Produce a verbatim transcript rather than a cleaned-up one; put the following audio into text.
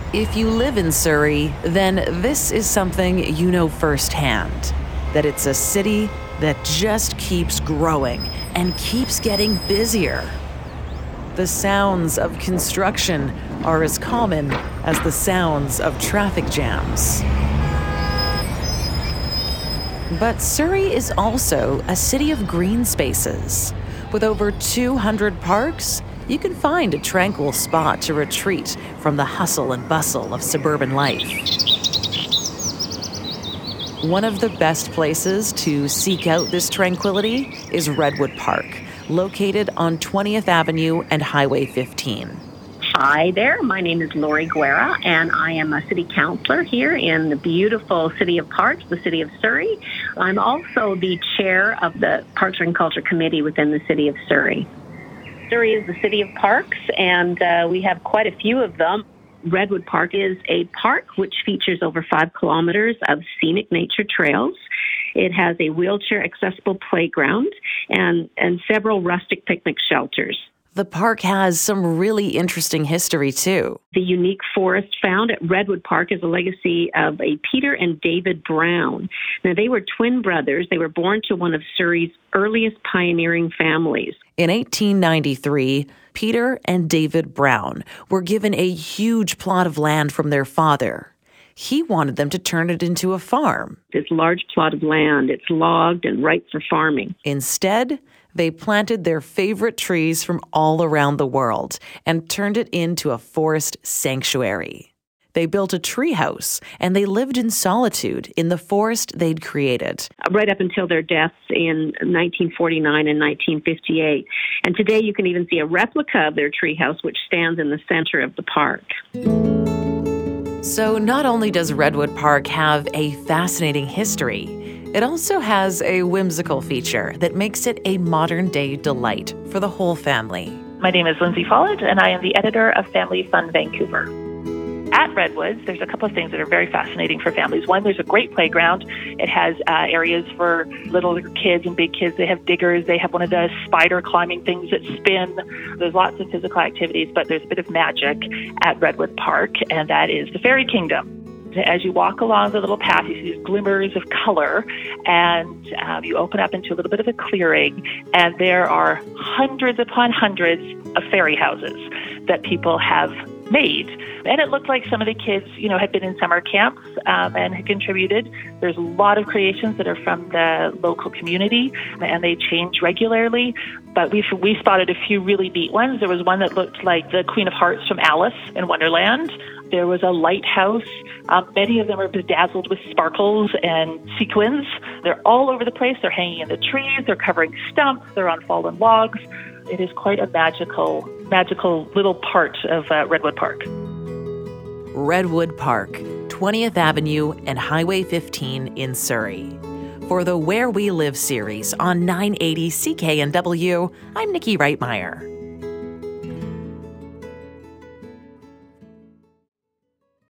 If you live in Surrey, then this is something you know firsthand, that it's a city that just keeps growing and keeps getting busier. The sounds of construction are as common as the sounds of traffic jams. But Surrey is also a city of green spaces. With over two hundred parks, you can find a tranquil spot to retreat from the hustle and bustle of suburban life. One of the best places to seek out this tranquility is Redwood Park, located on twentieth Avenue and Highway fifteen. Hi there, my name is Lori Guerra, and I am a city councillor here in the beautiful City of Parks, the City of Surrey. I'm also the chair of the Parks and Culture Committee within the City of Surrey. Surrey is the City of Parks, and uh, we have quite a few of them. Redwood Park is a park which features over five kilometers of scenic nature trails. It has a wheelchair-accessible playground and, and several rustic picnic shelters. The park has some really interesting history, too. The unique forest found at Redwood Park is a legacy of a Peter and David Brown. Now, they were twin brothers. They were born to one of Surrey's earliest pioneering families. In eighteen ninety-three, Peter and David Brown were given a huge plot of land from their father. He wanted them to turn it into a farm. This large plot of land, it's logged and ripe for farming. Instead, they planted their favorite trees from all around the world and turned it into a forest sanctuary. They built a tree house, and they lived in solitude in the forest they'd created. Right up until their deaths in nineteen forty-nine and nineteen fifty-eight. And today you can even see a replica of their tree house, which stands in the center of the park. So not only does Redwood Park have a fascinating history, it also has a whimsical feature that makes it a modern-day delight for the whole family. My name is Lindsay Follett, and I am the editor of Family Fun Vancouver. At Redwoods, there's a couple of things that are very fascinating for families. One, there's a great playground. It has uh, areas for little kids and big kids. They have diggers. They have one of the spider climbing things that spin. There's lots of physical activities, but there's a bit of magic at Redwood Park, and that is the Fairy Kingdom. As you walk along the little path, you see these glimmers of color, and um, you open up into a little bit of a clearing, and there are hundreds upon hundreds of fairy houses that people have made. And it looked like some of the kids, you know, had been in summer camps um, and had contributed. There's a lot of creations that are from the local community, and they change regularly. But we we spotted a few really neat ones. There was one that looked like the Queen of Hearts from Alice in Wonderland. There was a lighthouse. Um, many of them are bedazzled with sparkles and sequins. They're all over the place. They're hanging in the trees. They're covering stumps. They're on fallen logs. It is quite a magical, magical little part of uh, Redwood Park. Redwood Park, twentieth Avenue and Highway fifteen in Surrey. For the Where We Live series on nine eighty C K N W, I'm Nikki Reitmeyer.